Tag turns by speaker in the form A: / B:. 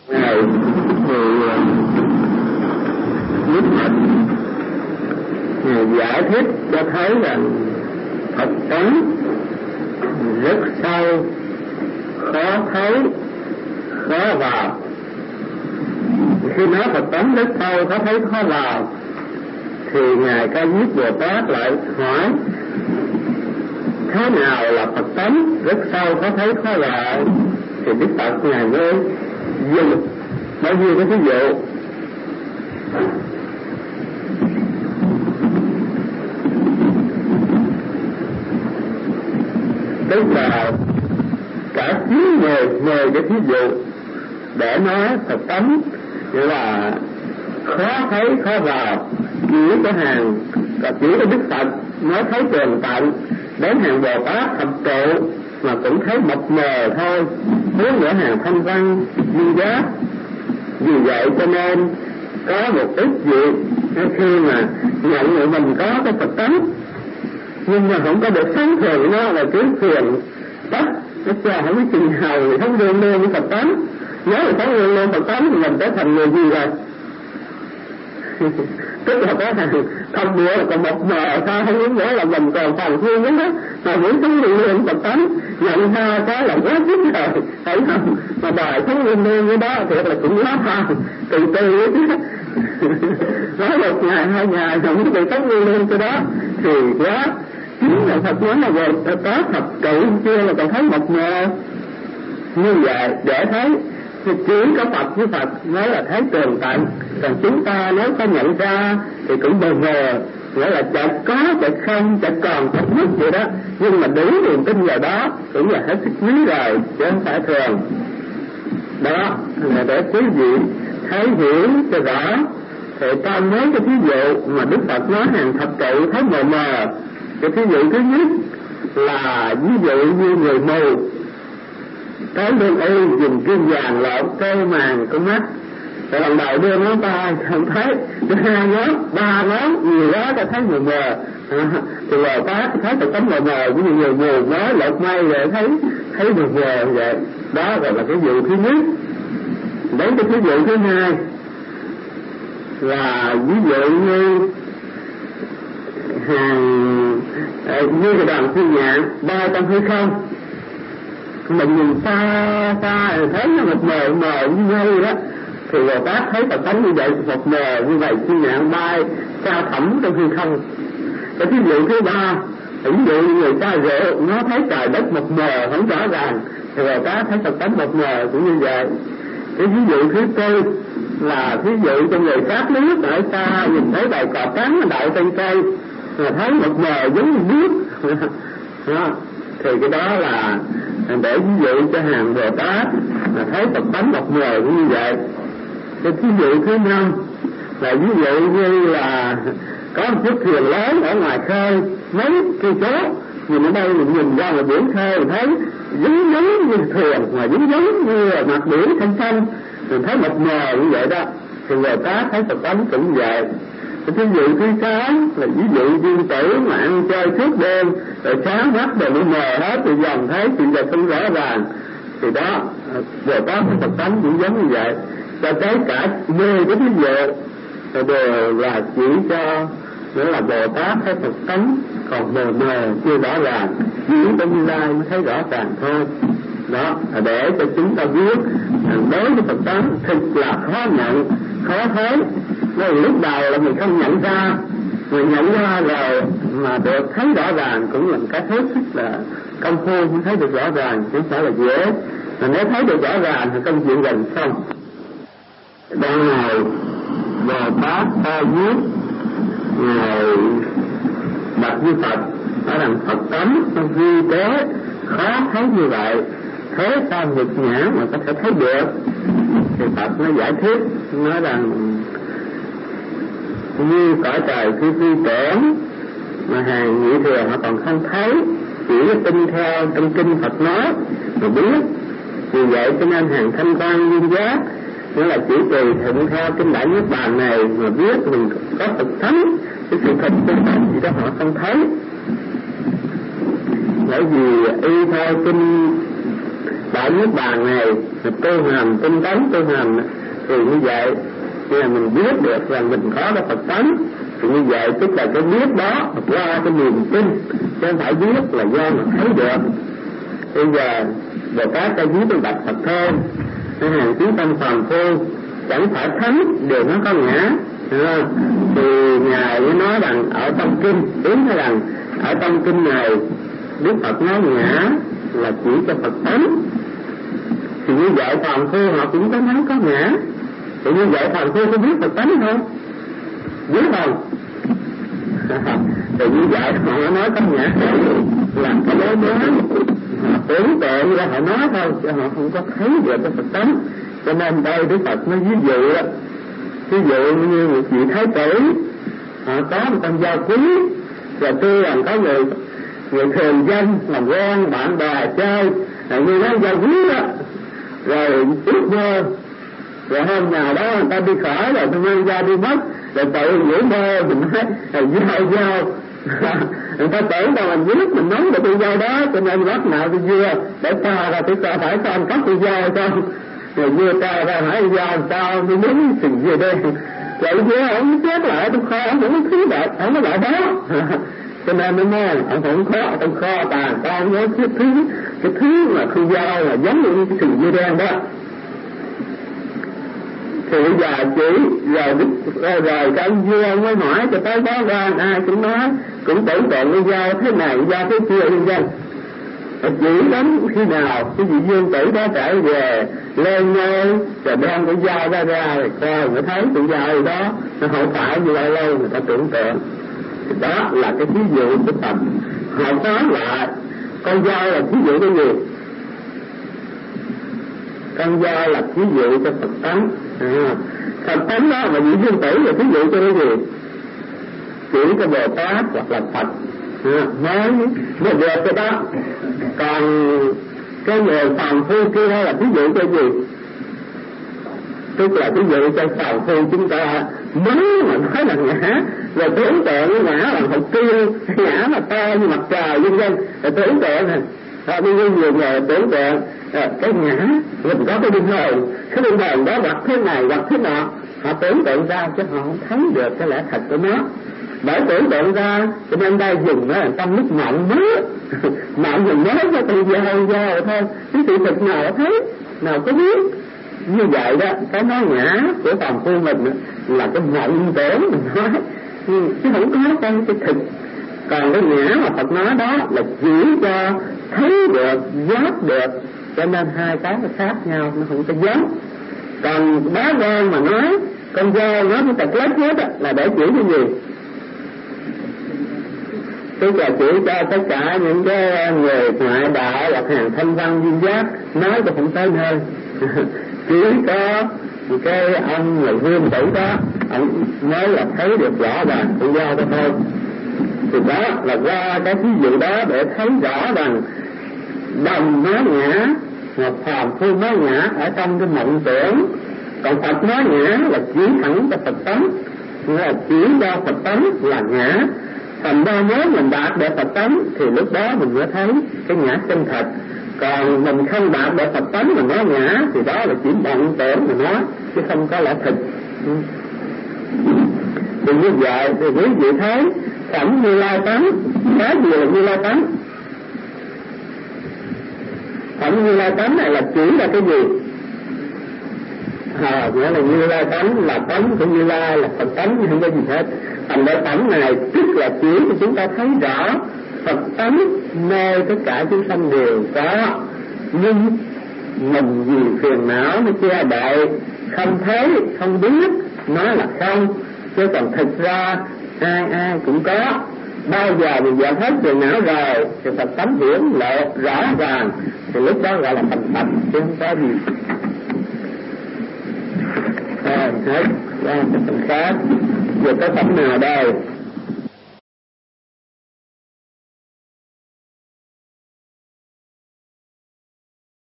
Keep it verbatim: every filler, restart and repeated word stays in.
A: Ngài người Đức Phật Ngài giải thích cho thấy rằng Phật tánh rất sâu, khó thấy, khó vào. Khi nói Phật tánh rất sâu, khó thấy, khó vào, thì Ngài Ca Diếp Bồ Tát lại hỏi thế nào là Phật tánh rất sâu, khó thấy, khó vào? Thì Đức Phật Ngài mới dùng bao nhiêu cái ví dụ. Tức là cả chín mười mười cái ví dụ để nói Phật tánh là khó thấy, khó vào. Chỉ có hàng và chỉ có Đức Phật nói thấy tường tận, đến hàng Bồ Tát thập trụ mà cũng thấy mập mờ thôi, hướng nữa hàng Thanh Văn, Duyên Giác. Vì vậy cho nên có một ít việc khi mà nhận lại mình có cái Phật tánh, nhưng mà không có được sáng thường nó là cứ phiền tắc, nó chờ không biết chừng nào thì không đương đương với Phật tánh. Nếu mà không đương đương Phật tánh thì mình trở thành người gì rồi? Tức là có thằng thông địa là còn một mờ sao, không những nghĩa là mình còn phần thiên đến đó mà vẫn sống đương đương Phật tánh, nhận ra cái là quá chính rồi, phải không? Mà đòi sống đương đương với đó thì là cũng quá hoang, từ từ ấy chứ. Nói một ngày hai ngày không có bị sống đương đương cái đó thì quá. Chính là Phật nói là về có thập trụ chưa là còn thấy một mờ. Như vậy để thấy thì chỉ có Phật với Phật mới là thấy tường tận, còn chúng ta nếu có nhận ra thì cũng mờ mờ, nghĩa là chợt có chợt không, chợt còn chợt mất vậy đó. Nhưng mà đủ niềm tin vào đó cũng là hết sức quý rồi, chứ không phải thường. Đó là để quý vị thấy hiểu cho rõ. Thì trong mấy cái ví dụ mà Đức Phật nói hàng thập trụ thấy mờ mờ, cái ví dụ thứ nhất là ví dụ như người mù tới lương y dùng kim vàng lộn cây màng con mắt, rồi lần đầu đưa ngón tay không thấy, thứ hai ngón, ba ngón, nhiều đó ta thấy mờ mờ. À, thì rồi ta thấy Phật tánh mờ mờ, ví dụ người mù nói lột mây rồi thấy thấy mờ mờ vậy. Đó rồi là cái ví dụ thứ nhất. Đến cái ví dụ thứ hai là ví dụ như hàng như cái đoàn phi nhạn bay trong hư không, mình nhìn xa xa rồi thấy nó một mờ mờ như mây đó, thì Bồ Tát thấy Phật tánh như vậy, một mờ như vậy, phi nhạn bay cao thẳm trong hư không. Cái ví dụ thứ ba, ví dụ như người ta rượu nó thấy trời đất một mờ không rõ ràng, thì Bồ Tát thấy Phật tánh một mờ cũng như vậy. Cái ví dụ thứ tư là ví dụ cho người sát nước ở xa nhìn thấy bầy cọp trắng đậu trên cây mà thấy một mờ giống như nước. Đó. Thì cái đó là để ví dụ cho hàng Bồ Tát là thấy Phật tánh một mờ cũng như vậy. Cái ví dụ thứ năm là ví dụ như là có một chiếc thuyền lớn ở ngoài khơi mấy cây số, nhìn ở đây mình nhìn ra ngoài biển khơi mình thấy giống giống như thuyền mà giống giống như mặt biển xanh xanh, mình thấy một mờ như vậy đó, thì Bồ Tát thấy Phật tánh cũng vậy. Cái ví dụ thứ sáu là ví dụ viên tử mà ăn chơi suốt đêm rồi sáng mắt rồi nó mờ hết thì dần thấy chuyện giờ không rõ ràng, thì đó Bồ Tát thấy Phật tánh cũng giống như vậy. Cho tới cả mười cái ví dụ đều là chỉ cho nghĩa là Bồ Tát thấy Phật tánh còn mờ mờ chưa rõ ràng, chỉ có Như Lai mới thấy rõ ràng thôi. Đó là để cho chúng ta biết đối với Phật tánh thực là khó nhận, khó thấy. Nói lúc đầu là mình không nhận ra, mình nhận ra rồi mà được thấy rõ ràng cũng là một cái hết sức là công phu mới thấy được rõ ràng, chứ không phải là dễ. Mà nếu thấy được rõ ràng thì công chuyện gần xong. Đang này Bồ Tát Ta Diếp ngài đặt với Phật ở đằng Phật tánh trong vi tế khó thấy như vậy, thế sao nhật nhãn mà có thể thấy được? Thì Phật nó giải thích nói rằng như cõi trời khi vi tưởng mà hàng nhị thừa họ còn không thấy, chỉ tin theo trong kinh Phật nói mà biết. Vì vậy cho nên hàng Thanh Văn Duyên Giác nghĩa là chỉ tùy thuận theo kinh Đại Niết Bàn này mà biết mình có Phật tánh, cái sự thật chân thật gì đó họ không thấy. Bởi vì y theo kinh đại niết bàn này tu hành tinh tấn tu hành thì như vậy khi mà mình biết được rằng mình có cái Phật tánh thì như vậy tức là cái biết đó qua cái niềm tin, chứ không phải biết là do mà thấy được. Bây giờ Bồ Tát ta viết trong bạch Phật thơ hàng chín tâm phàm phu chẳng phải thánh đều nó có ngã, thì ngài mới nói rằng ở trong kinh đúng hay rằng ở trong kinh này Đức Phật nói ngã là chỉ cho Phật tánh, thì như vậy phàm phu họ cũng có nói có ngã, thì như vậy phàm phu có biết Phật tánh không? Biết không? Thì như vậy họ nói có ngã làm cái đối đó họ tưởng tượng ra họ nói thôi chứ họ không có thấy được cái Phật tánh. Cho nên đây Đức Phật nói ví dụ đó, ví dụ như một vị thái tử họ có một con dao quý, rồi tuy rằng có người người thường dân làm quen bạn bè chơi là như nói dao quý đó, rồi ước mơ, rồi hôm nào đó người ta đi khỏi rồi tôi mang dao đi mất, rồi tự ngủ mơ mình nói là dao dao người ta tưởng đâu mình biết mình nói là tôi dao đó, cho nên lúc nào tôi vừa để cho là tôi cho phải con cắt tôi dao không, rồi vừa cho ra hỏi dao sao tôi muốnสิ่งgì đây, vậy chứ ông chết lại tôi kho ông không thứ được, ông có lại đó. Cho nên nó nói ông không khó, ông kho tàn con nói cái thứ cái thứ mà khi dao là giống như cái sừng dây đen đó. Thì bây giờ chỉ rồi rồi, rồi cái ông vua ông mới hỏi cho tới đó ra ai cũng nói cũng tưởng tượng cái dao thế này dao thế kia nhân dân. Chỉ đến khi nào cái vị vương tử đó trở về lên ngôi rồi đem cái dao ra ra rồi coi mới thấy cái dao đó nó không phải như lâu lâu người ta tưởng tượng. Đó là cái ví dụ của Phật. Họ nói lại con dao là ví dụ cái gì? Con dao là ví dụ cho Phật tánh. À, Phật tánh đó mà vị vương tử là ví dụ cho cái gì? Chỉ cho Bồ Tát hoặc là Phật à, nói mới được cái đó. Còn cái người phàm phu kia là ví dụ cho gì? Tức là ví dụ cho phàm phu chúng ta mới mà nói là ngã, rồi tưởng tượng ngã là Phật kia, ngã là to như mặt trời vân vân, rồi tưởng tượng này họ đi nhiều người tưởng tượng à, cái ngã mình có cái linh hồn, cái linh hồn đó hoặc thế này hoặc thế nọ, họ tưởng tượng ra chứ họ không thấy được cái lẽ thật của nó. Bởi tưởng tượng ra cho nên đây dùng nó là trong lúc mộng mới mộng mình nói cho từ giờ giờ thôi, cái sự thật nào thấy nào có biết. Như vậy đó cái nói ngã của phàm phu mình là cái mộng tưởng mình nói chứ không có trong cái thực. Còn cái ngã mà Phật nói đó là chỉ cho thấy được giác được, cho nên hai cái nó khác nhau, nó không có giống. Còn bá quan mà nói con dao nói cái tật lết hết á, là để chỉ cái gì? Tức là chỉ cho tất cả những cái người ngoại đạo hoặc hàng thanh văn duyên giác nói cho không tới nơi. Chỉ có một cái ông là vương tử đó ông mới là thấy được rõ ràng tự do đó thôi. Thì đó là qua cái ví dụ đó để thấy rõ rằng đồng nói ngã hoặc phàm phu nói ngã ở trong cái mộng tưởng, còn Phật nói ngã là chỉ thẳng cho Phật tánh, là chỉ cho Phật tánh là ngã. Thành ra nếu mình đạt được Phật tánh thì lúc đó mình mới thấy cái ngã chân thật. Còn mình không đạt được Phật tánh mà nói ngã thì đó là chỉ mộng tưởng mà nói chứ không có lẽ thực. Thì như vậy thì quý vị thấy phẩm Như Lai tánh, cái gì là Như Lai tánh? Phẩm Như Lai tánh này là chỉ là cái gì? À, nghĩa là Như Lai tánh là tánh của Như Lai, là Phật tánh chứ không có gì hết. Thành ra tánh này tức là chỉ cho chúng ta thấy rõ Phật tánh nơi tất cả chúng sanh đều có, nhưng mình vì phiền não nó che đậy, không thấy, không biết, nói là không, chứ còn thực ra ai ai cũng có. Bao giờ mình dọn hết phiền não rồi thì Phật tánh hiển lộ rõ ràng, thì lúc đó gọi là thành Phật chứ không có gì. Rồi hết qua cái phần khác. Giờ có phẩm nào đây?